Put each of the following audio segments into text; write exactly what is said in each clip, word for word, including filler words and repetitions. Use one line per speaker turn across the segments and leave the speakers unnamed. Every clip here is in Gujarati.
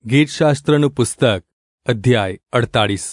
ગીતશાસ્ત્રનું પુસ્તક અધ્યાય અડતાળીસ.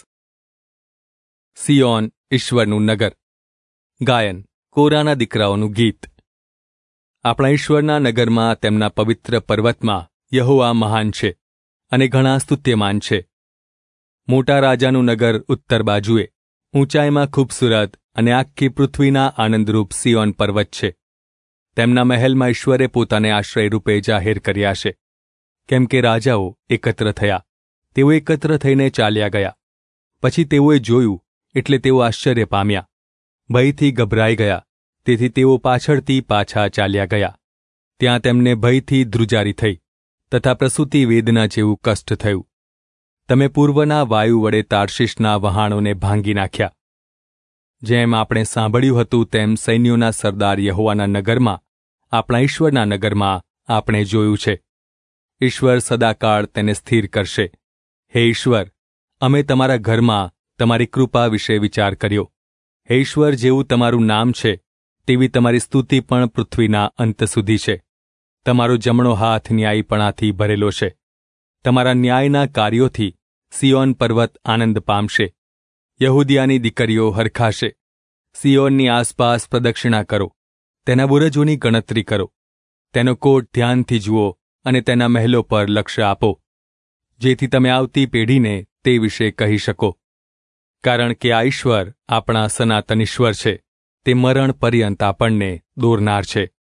સિયોન ઈશ્વરનું નગર. ગાયન કોરાના દીકરાઓનું ગીત. આપણા ઈશ્વરના નગરમાં, તેમના પવિત્ર પર્વતમાં યહોવા મહાન છે અને ઘણા સ્તુત્યમાન છે. મોટા રાજાનું નગર ઉત્તર બાજુએ, ઊંચાઈમાં ખૂબસૂરત અને આખી પૃથ્વીના આનંદરૂપ સિયોન પર્વત છે. તેમના મહેલમાં ઈશ્વરે પોતાને આશ્રયરૂપે જાહેર કર્યા છે. કેમ કે રાજાઓ એકત્ર થયા, તેઓ એકત્ર થઈને ચાલ્યા ગયા. પછી તેઓએ જોયું એટલે તેઓ આશ્ચર્ય પામ્યા, ભયથી ગભરાઈ ગયા, તેથી તેઓ પાછળથી પાછા ચાલ્યા ગયા. ત્યાં તેમને ભયથી ધ્રુજારી થઈ તથા પ્રસૂતિ વેદના જેવું કષ્ટ થયું. તમે પૂર્વના વાયુ વડે તાર્શીશના વહાણોને ભાંગી નાખ્યા. જેમ આપણે સાંભળ્યું હતું તેમ સૈન્યોના સરદાર યહોવાના નગરમાં, આપણા ઈશ્વરના નગરમાં આપણે જોયું છે. ઈશ્વર સદાકાળ તેને સ્થિર કરશે. હે ઈશ્વર, અમે તમારા ઘરમાં તમારી કૃપા વિશે વિચાર કર્યો. હે ઈશ્વર, જેવું તમારું નામ છે તેવી તમારી સ્તુતિ પણ પૃથ્વીના અંત સુધી છે. તમારો જમણો હાથ ન્યાયીપણાથી ભરેલો છે. તમારા ન્યાયના કાર્યોથી સિયોન પર્વત આનંદ પામશે. યહૂદિયાની દીકરીઓ હરખાશે. સિયોનની આસપાસ પ્રદક્ષિણા કરો, તેના બુરજોની ગણતરી કરો, તેનો કોટ ધ્યાનથી જુઓ અને તેના મહેલો પર લક્ષ્ય આપો, જેથી તમે આવતી પેઢીને તે વિશે કહી શકો. કારણ કે આ ઈશ્વર આપણા સનાતન ઈશ્વર છે, તે મરણ પર્યંત આપણને દોરનાર છે.